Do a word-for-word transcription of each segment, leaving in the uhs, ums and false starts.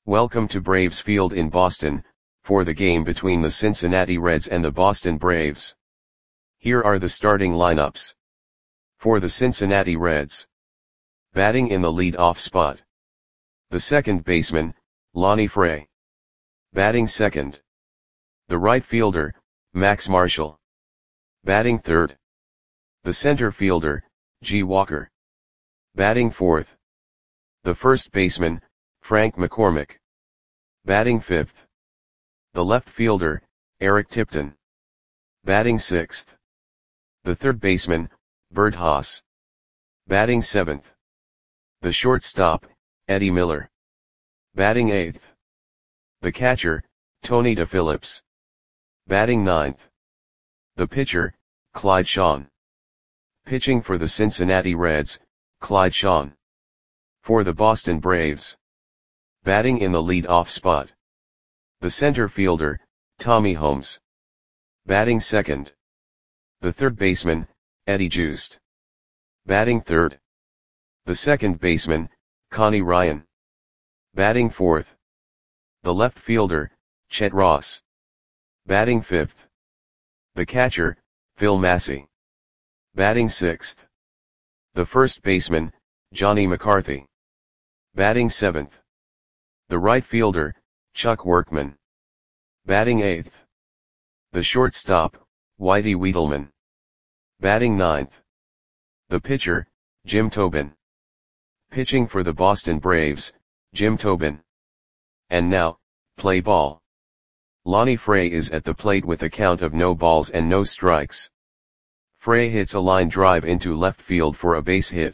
Welcome to Braves Field in Boston, for the game between the Cincinnati Reds and the Boston Braves. Here are the starting lineups. For the Cincinnati Reds. Batting in the lead-off spot. The second baseman, Lonnie Fray. Batting second. The right fielder, Max Marshall. Batting third. The center fielder, G. Walker. Batting fourth. The first baseman, Frank McCormick. Batting fifth. The left fielder, Eric Tipton. Batting sixth. The third baseman, Bert Haas. Batting seventh. The shortstop, Eddie Miller. Batting eighth. The catcher, Tony DePhillips. Batting ninth. The pitcher, Clyde Shawn. Pitching for the Cincinnati Reds, Clyde Shawn. For the Boston Braves. Batting in the lead-off spot. The center fielder, Tommy Holmes. Batting second. The third baseman, Eddie Joost. Batting third. The second baseman, Connie Ryan. Batting fourth. The left fielder, Chet Ross. Batting fifth. The catcher, Phil Massey. Batting sixth. The first baseman, Johnny McCarthy. Batting seventh. The right fielder, Chuck Workman. Batting eighth. The shortstop, Whitey Wiedelman. Batting ninth. The pitcher, Jim Tobin. Pitching for the Boston Braves, Jim Tobin. And now, play ball. Lonnie Fray is at the plate with a count of no balls and no strikes. Fray hits a line drive into left field for a base hit.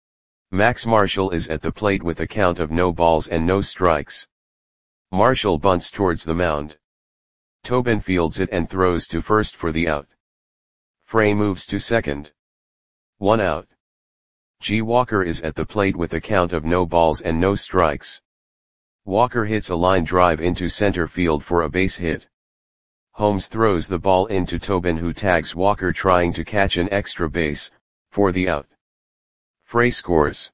Max Marshall is at the plate with a count of no balls and no strikes. Marshall bunts towards the mound. Tobin fields it and throws to first for the out. Fray moves to second. One out. G. Walker is at the plate with a count of no balls and no strikes. Walker hits a line drive into center field for a base hit. Holmes throws the ball into Tobin, who tags Walker trying to catch an extra base, for the out. Fray scores.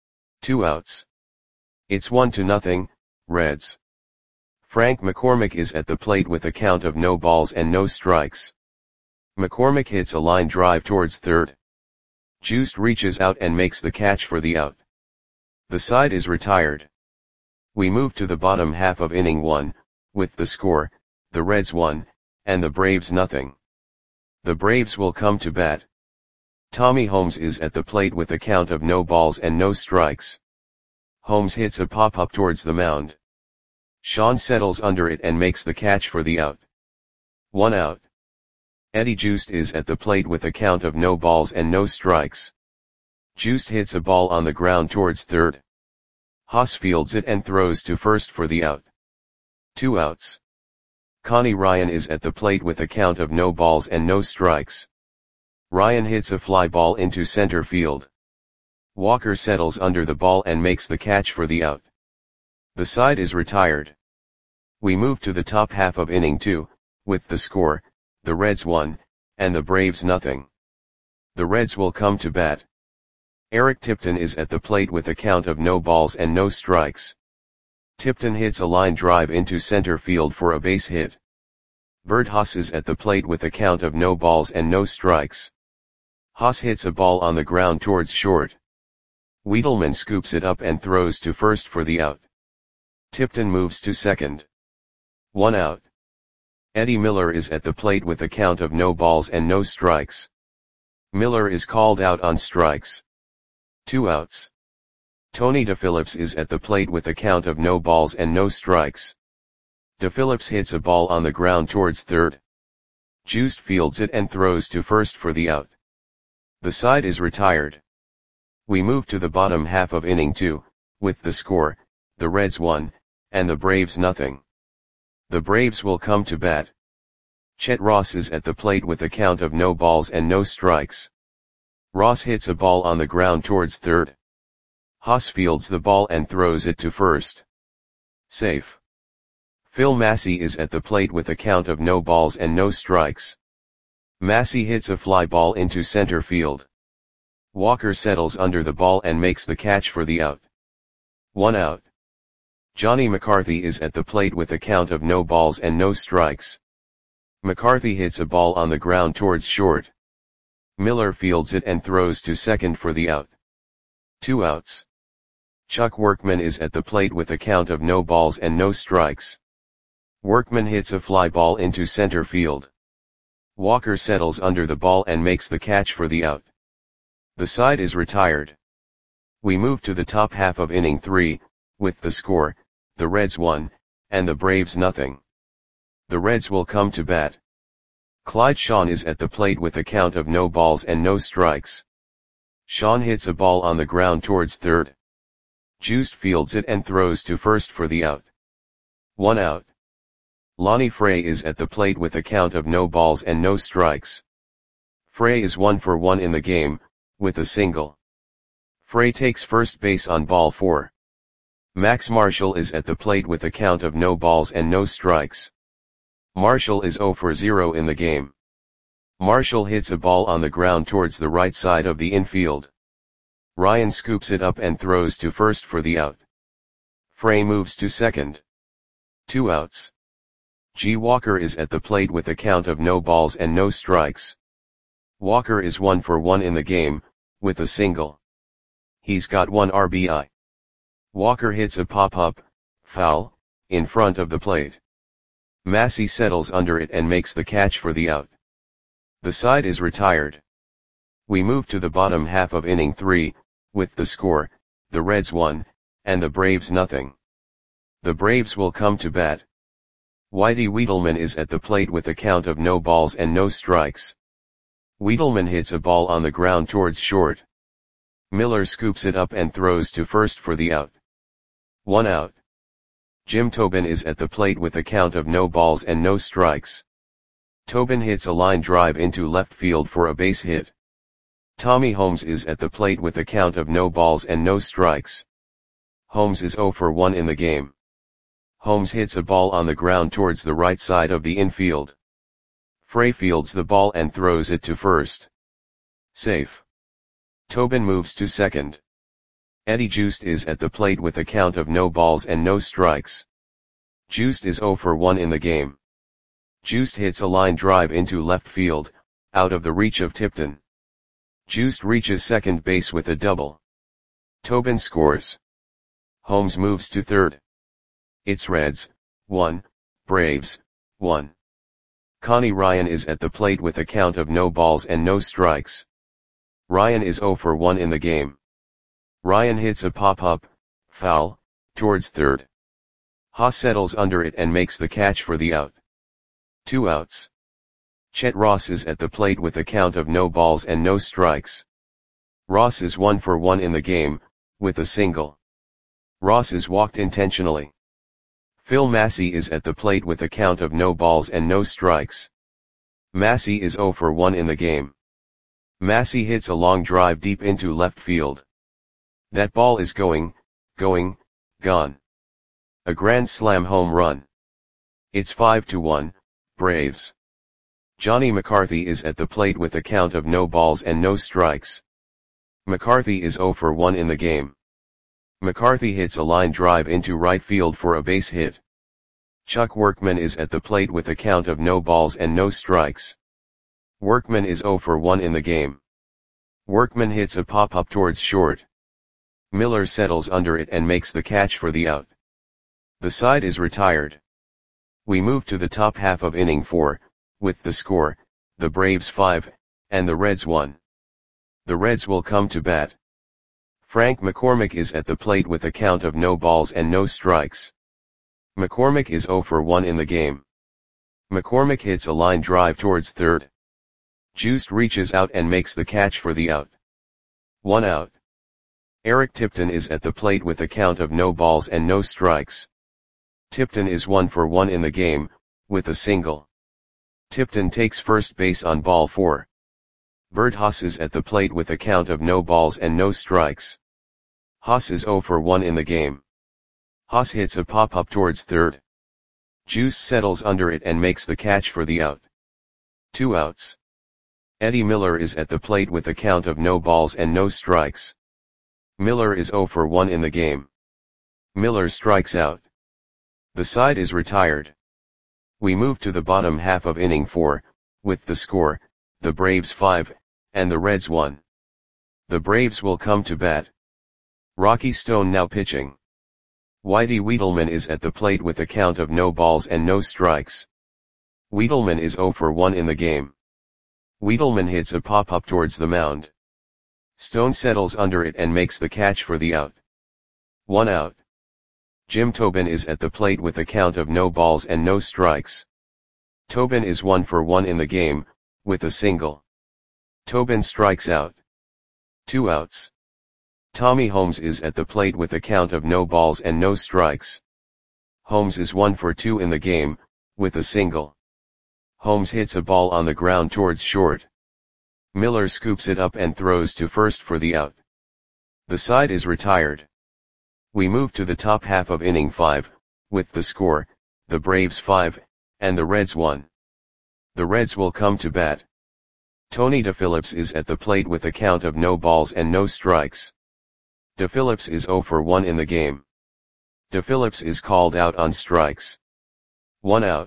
Two outs. It's one to nothing, Reds. Frank McCormick is at the plate with a count of no balls and no strikes. McCormick hits a line drive towards third. Joost reaches out and makes the catch for the out. The side is retired. We move to the bottom half of inning one, with the score, the Reds one, and the Braves nothing. The Braves will come to bat. Tommy Holmes is at the plate with a count of no balls and no strikes. Holmes hits a pop-up towards the mound. Shawn settles under it and makes the catch for the out. One out. Eddie Joost is at the plate with a count of no balls and no strikes. Joost hits a ball on the ground towards third. Haas fields it and throws to first for the out. Two outs. Connie Ryan is at the plate with a count of no balls and no strikes. Ryan hits a fly ball into center field. Walker settles under the ball and makes the catch for the out. The side is retired. We move to the top half of inning two, with the score, the Reds one, and the Braves nothing. The Reds will come to bat. Eric Tipton is at the plate with a count of no balls and no strikes. Tipton hits a line drive into center field for a base hit. Bert Haas is at the plate with a count of no balls and no strikes. Haas hits a ball on the ground towards short. Wiedelman scoops it up and throws to first for the out. Tipton moves to second. One out. Eddie Miller is at the plate with a count of no balls and no strikes. Miller is called out on strikes. Two outs. Tony DePhillips is at the plate with a count of no balls and no strikes. DePhillips hits a ball on the ground towards third. Joost fields it and throws to first for the out. The side is retired. We move to the bottom half of inning two, with the score, the Reds one, and the Braves nothing. The Braves will come to bat. Chet Ross is at the plate with a count of no balls and no strikes. Ross hits a ball on the ground towards third. Haas fields the ball and throws it to first. Safe. Phil Massey is at the plate with a count of no balls and no strikes. Massey hits a fly ball into center field. Walker settles under the ball and makes the catch for the out. One out. Johnny McCarthy is at the plate with a count of no balls and no strikes. McCarthy hits a ball on the ground towards short. Miller fields it and throws to second for the out. Two outs. Chuck Workman is at the plate with a count of no balls and no strikes. Workman hits a fly ball into center field. Walker settles under the ball and makes the catch for the out. The side is retired. We move to the top half of inning three, with the score, the Reds one, and the Braves nothing. The Reds will come to bat. Clyde Sean is at the plate with a count of no balls and no strikes. Sean hits a ball on the ground towards third. Juiced fields it and throws to first for the out. One out. Lonnie Frey is at the plate with a count of no balls and no strikes. Frey is one for one in the game, with a single. Frey takes first base on ball four. Max Marshall is at the plate with a count of no balls and no strikes. Marshall is zero for zero in the game. Marshall hits a ball on the ground towards the right side of the infield. Ryan scoops it up and throws to first for the out. Frey moves to second. Two outs. G. Walker is at the plate with a count of no balls and no strikes. Walker is one for one in the game, with a single. He's got one R B I. Walker hits a pop-up, foul, in front of the plate. Massey settles under it and makes the catch for the out. The side is retired. We move to the bottom half of inning three, with the score, the Reds one, and the Braves nothing. The Braves will come to bat. Whitey Wiedelman is at the plate with a count of no balls and no strikes. Wiedelman hits a ball on the ground towards short. Miller scoops it up and throws to first for the out. One out. Jim Tobin is at the plate with a count of no balls and no strikes. Tobin hits a line drive into left field for a base hit. Tommy Holmes is at the plate with a count of no balls and no strikes. Holmes is zero for one in the game. Holmes hits a ball on the ground towards the right side of the infield. Frey fields the ball and throws it to first. Safe. Tobin moves to second. Eddie Juiced is at the plate with a count of no balls and no strikes. Juiced is zero for one in the game. Juiced hits a line drive into left field, out of the reach of Tipton. Juiced reaches second base with a double. Tobin scores. Holmes moves to third. It's Reds, one, Braves, one. Connie Ryan is at the plate with a count of no balls and no strikes. Ryan is zero for one in the game. Ryan hits a pop-up, foul, towards third. Haas settles under it and makes the catch for the out. Two outs. Chet Ross is at the plate with a count of no balls and no strikes. Ross is one for one in the game, with a single. Ross is walked intentionally. Phil Massey is at the plate with a count of no balls and no strikes. Massey is zero for one in the game. Massey hits a long drive deep into left field. That ball is going, going, gone. A grand slam home run. It's five to one, Braves. Johnny McCarthy is at the plate with a count of no balls and no strikes. McCarthy is zero for one in the game. McCarthy hits a line drive into right field for a base hit. Chuck Workman is at the plate with a count of no balls and no strikes. Workman is zero for one in the game. Workman hits a pop-up towards short. Miller settles under it and makes the catch for the out. The side is retired. We move to the top half of inning four, with the score, the Braves five, and the Reds one. The Reds will come to bat. Frank McCormick is at the plate with a count of no balls and no strikes. McCormick is zero for one in the game. McCormick hits a line drive towards third. Juiced reaches out and makes the catch for the out. One out. Eric Tipton is at the plate with a count of no balls and no strikes. Tipton is one for one in the game, with a single. Tipton takes first base on ball four. Bert Haas is at the plate with a count of no balls and no strikes. Haas is zero for one in the game. Haas hits a pop-up towards third. Juice settles under it and makes the catch for the out. Two outs. Eddie Miller is at the plate with a count of no balls and no strikes. Miller is zero for one in the game. Miller strikes out. The side is retired. We move to the bottom half of inning four, with the score, the Braves five, and the Reds one. The Braves will come to bat. Rocky Stone now pitching. Whitey Wiedelman is at the plate with a count of no balls and no strikes. Wiedelman is oh for one in the game. Wiedelman hits a pop-up towards the mound. Stone settles under it and makes the catch for the out. One out. Jim Tobin is at the plate with a count of no balls and no strikes. Tobin is one for one in the game, with a single. Tobin strikes out. Two outs. Tommy Holmes is at the plate with a count of no balls and no strikes. Holmes is one for two in the game, with a single. Holmes hits a ball on the ground towards short. Miller scoops it up and throws to first for the out. The side is retired. We move to the top half of inning five, with the score, the Braves five, and the Reds one. The Reds will come to bat. Tony DePhillips is at the plate with a count of no balls and no strikes. DePhillips is oh for one in the game. DePhillips is called out on strikes. One out.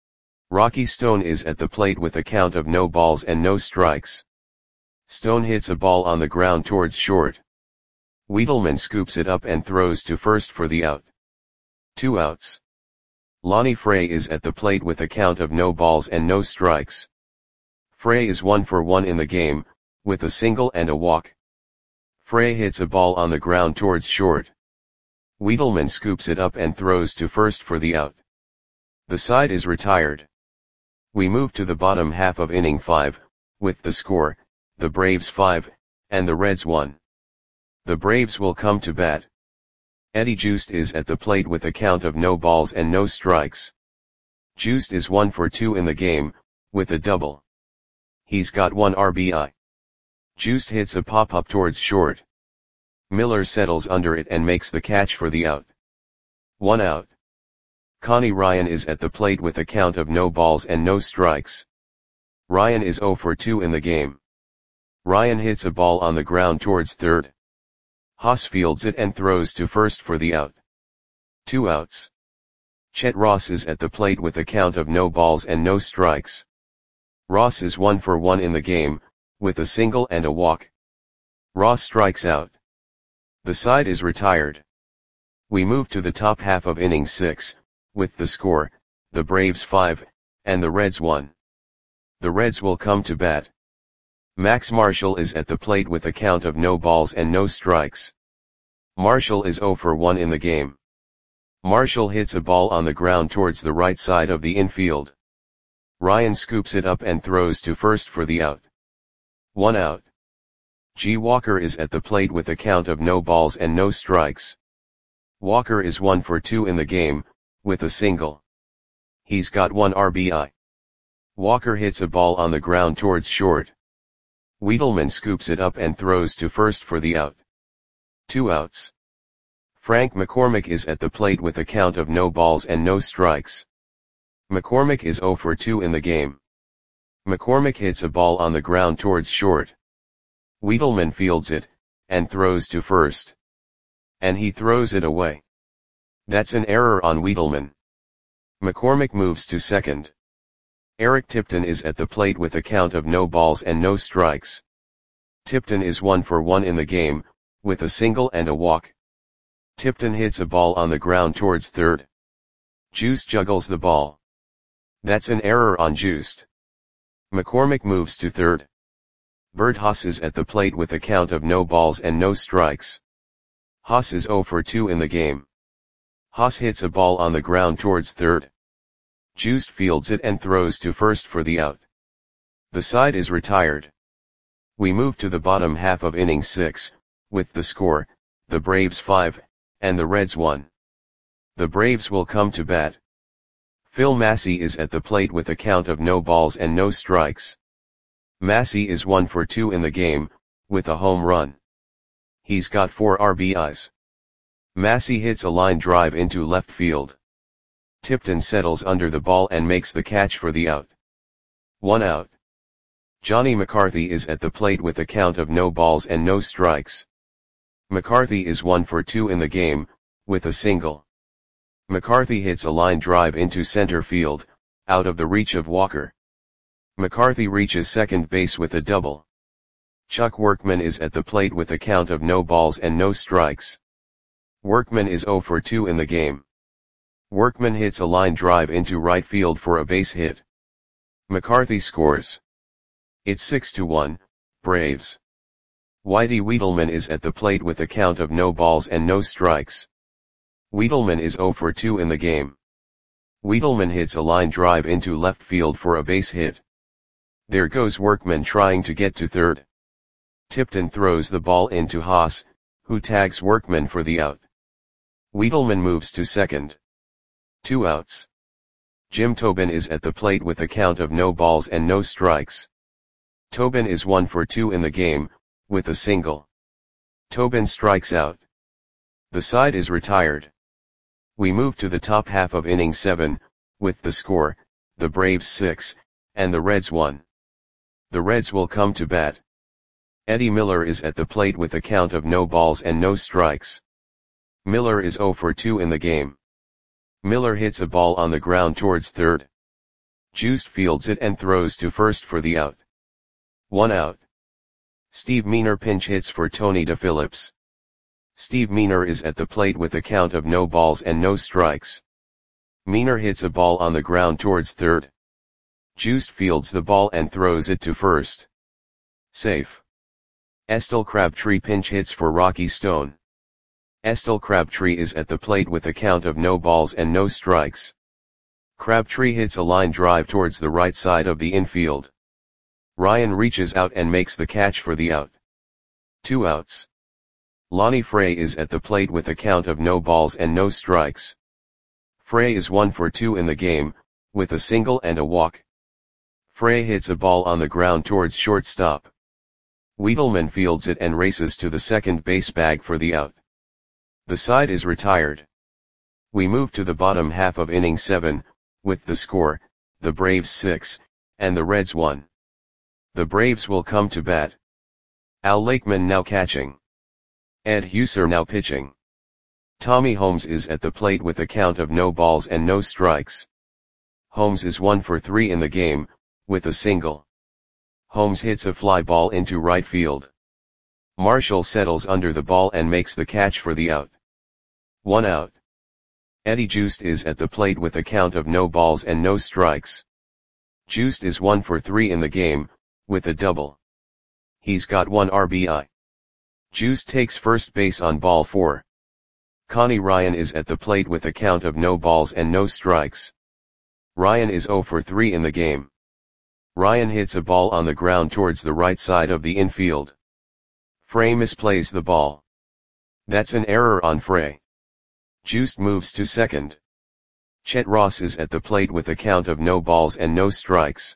Rocky Stone is at the plate with a count of no balls and no strikes. Stone hits a ball on the ground towards short. Wiedelman scoops it up and throws to first for the out. Two outs. Lonnie Frey is at the plate with a count of no balls and no strikes. Frey is one for one in the game, with a single and a walk. Frey hits a ball on the ground towards short. Wiedelman scoops it up and throws to first for the out. The side is retired. We move to the bottom half of inning five, with the score, the Braves five, and the Reds one. The Braves will come to bat. Eddie Joost is at the plate with a count of no balls and no strikes. Joost is one for two in the game, with a double. He's got one R B I. Joost hits a pop-up towards short. Miller settles under it and makes the catch for the out. One out. Connie Ryan is at the plate with a count of no balls and no strikes. Ryan is oh for two in the game. Ryan hits a ball on the ground towards third. Haas fields it and throws to first for the out. Two outs. Chet Ross is at the plate with a count of no balls and no strikes. Ross is one for one in the game, with a single and a walk. Ross strikes out. The side is retired. We move to the top half of inning six, with the score, the Braves five, and the Reds one. The Reds will come to bat. Max Marshall is at the plate with a count of no balls and no strikes. Marshall is oh for one in the game. Marshall hits a ball on the ground towards the right side of the infield. Ryan scoops it up and throws to first for the out. One out. G. Walker is at the plate with a count of no balls and no strikes. Walker is one for two in the game, with a single. He's got one R B I. Walker hits a ball on the ground towards short. Wiedelman scoops it up and throws to first for the out. Two outs. Frank McCormick is at the plate with a count of no balls and no strikes. McCormick is oh for two in the game. McCormick hits a ball on the ground towards short. Wiedelman fields it, and throws to first. And he throws it away. That's an error on Wiedelman. McCormick moves to second. Eric Tipton is at the plate with a count of no balls and no strikes. Tipton is one for one in the game, with a single and a walk. Tipton hits a ball on the ground towards third. Joost juggles the ball. That's an error on Joost. McCormick moves to third. Bert Haas is at the plate with a count of no balls and no strikes. Haas is oh for two in the game. Haas hits a ball on the ground towards third. Joost fields it and throws to first for the out. The side is retired. We move to the bottom half of inning six, with the score, the Braves five, and the Reds one. The Braves will come to bat. Phil Massey is at the plate with a count of no balls and no strikes. Massey is one for two in the game, with a home run. He's got four R B Is. Massey hits a line drive into left field. Tipton settles under the ball and makes the catch for the out. One out. Johnny McCarthy is at the plate with a count of no balls and no strikes. McCarthy is one for two in the game, with a single. McCarthy hits a line drive into center field, out of the reach of Walker. McCarthy reaches second base with a double. Chuck Workman is at the plate with a count of no balls and no strikes. Workman is oh for two in the game. Workman hits a line drive into right field for a base hit. McCarthy scores. It's six to one, Braves. Whitey Wiedelman is at the plate with a count of no balls and no strikes. Wiedelman is oh for two in the game. Wiedelman hits a line drive into left field for a base hit. There goes Workman trying to get to third. Tipton throws the ball into Haas, who tags Workman for the out. Wiedelman moves to second. Two outs. Jim Tobin is at the plate with a count of no balls and no strikes. Tobin is one for two in the game, with a single. Tobin strikes out. The side is retired. We move to the top half of inning seven, with the score, the Braves six, and the Reds one. The Reds will come to bat. Eddie Miller is at the plate with a count of no balls and no strikes. Miller is oh for two in the game. Miller hits a ball on the ground towards third. Juiced fields it and throws to first for the out. One out. Steve Meaner pinch hits for Tony DePhillips. Steve Meaner is at the plate with a count of no balls and no strikes. Meaner hits a ball on the ground towards third. Juiced fields the ball and throws it to first. Safe. Estelle Crabtree pinch hits for Rocky Stone. Estelle Crabtree is at the plate with a count of no balls and no strikes. Crabtree hits a line drive towards the right side of the infield. Ryan reaches out and makes the catch for the out. Two outs. Lonnie Frey is at the plate with a count of no balls and no strikes. Frey is one for two in the game, with a single and a walk. Frey hits a ball on the ground towards shortstop. Wiedelman fields it and races to the second base bag for the out. The side is retired. We move to the bottom half of inning seven, with the score, the Braves six, and the Reds one. The Braves will come to bat. Al Lakeman now catching. Ed Huser now pitching. Tommy Holmes is at the plate with a count of no balls and no strikes. Holmes is one for three in the game, with a single. Holmes hits a fly ball into right field. Marshall settles under the ball and makes the catch for the out. One out. Eddie Juiced is at the plate with a count of no balls and no strikes. Juiced is one for three in the game, with a double. He's got one R B I. Juiced takes first base on ball four. Connie Ryan is at the plate with a count of no balls and no strikes. Ryan is oh for three in the game. Ryan hits a ball on the ground towards the right side of the infield. Frey misplays the ball. That's an error on Frey. Juiced moves to second. Chet Ross is at the plate with a count of no balls and no strikes.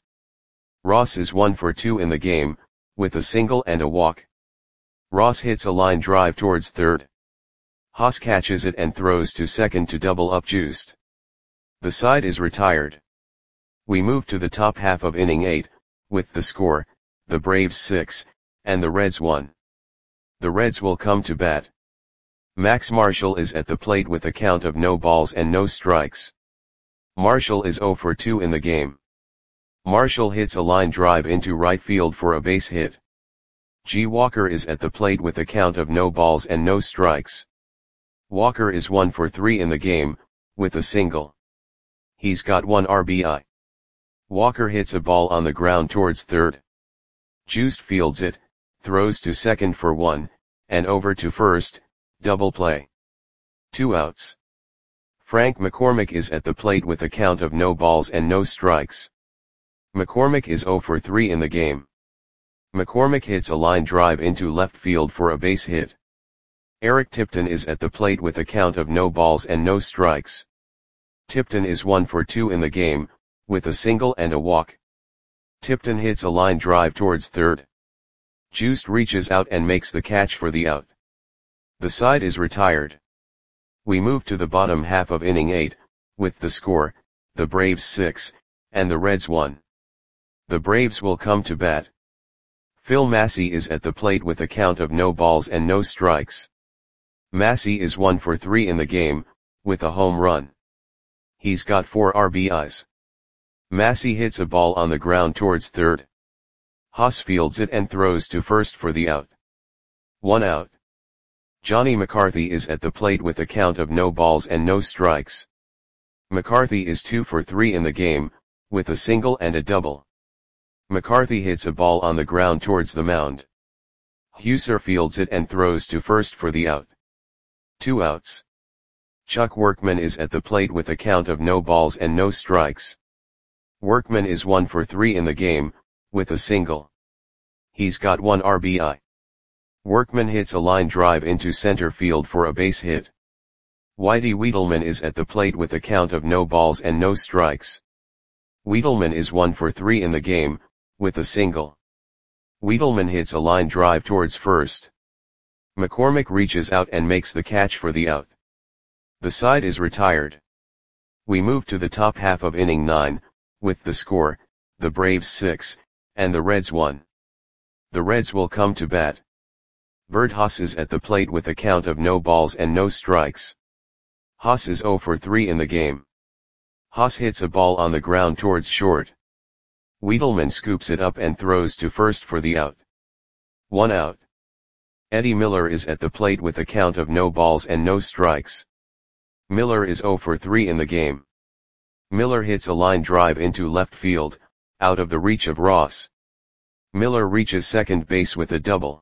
Ross is one for two in the game, with a single and a walk. Ross hits a line drive towards third. Haas catches it and throws to second to double up Juiced. The side is retired. We move to the top half of inning eight, with the score, the Braves six, and the Reds one. The Reds will come to bat. Max Marshall is at the plate with a count of no balls and no strikes. Marshall is oh for two in the game. Marshall hits a line drive into right field for a base hit. G. Walker is at the plate with a count of no balls and no strikes. Walker is one for three in the game, with a single. He's got one R B I. Walker hits a ball on the ground towards third. Juiced fields it, throws to second for one, and over to first, double play. Two outs. Frank McCormick is at the plate with a count of no balls and no strikes. McCormick is oh for three in the game. McCormick hits a line drive into left field for a base hit. Eric Tipton is at the plate with a count of no balls and no strikes. Tipton is one for two in the game, with a single and a walk. Tipton hits a line drive towards third. Juiced reaches out and makes the catch for the out. The side is retired. We move to the bottom half of inning eight, with the score, the Braves six, and the Reds one. The Braves will come to bat. Phil Massey is at the plate with a count of no balls and no strikes. Massey is one for three in the game, with a home run. he's got four R B Is. Massey hits a ball on the ground towards third. Haas fields it and throws to first for the out. One out. Johnny McCarthy is at the plate with a count of no balls and no strikes. McCarthy is two for three in the game, with a single and a double. McCarthy hits a ball on the ground towards the mound. Husser fields it and throws to first for the out. Two outs. Chuck Workman is at the plate with a count of no balls and no strikes. Workman is one for three in the game, with a single. He's got one R B I. Workman hits a line drive into center field for a base hit. Whitey Wiedelman is at the plate with a count of no balls and no strikes. Wiedelman is one for three in the game, with a single. Wiedelman hits a line drive towards first. McCormick reaches out and makes the catch for the out. The side is retired. We move to the top half of inning nine, with the score, the Braves six, and the Reds one. The Reds will come to bat. Bert Haas is at the plate with a count of no balls and no strikes. Haas is zero for three in the game. Haas hits a ball on the ground towards short. Wiedelman scoops it up and throws to first for the out. One out. Eddie Miller is at the plate with a count of no balls and no strikes. Miller is zero for three in the game. Miller hits a line drive into left field, out of the reach of Ross. Miller reaches second base with a double.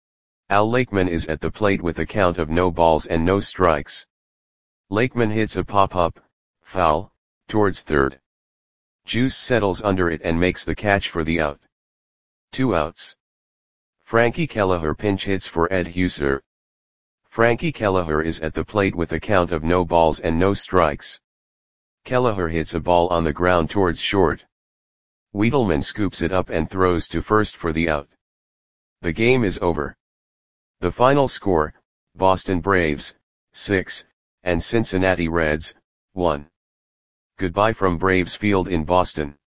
Al Lakeman is at the plate with a count of no balls and no strikes. Lakeman hits a pop-up, foul, towards third. Juice settles under it and makes the catch for the out. Two outs. Frankie Kelleher pinch hits for Ed Husser. Frankie Kelleher is at the plate with a count of no balls and no strikes. Kelleher hits a ball on the ground towards short. Wiedelman scoops it up and throws to first for the out. The game is over. The final score, Boston Braves, six, and Cincinnati Reds, one. Goodbye from Braves Field in Boston.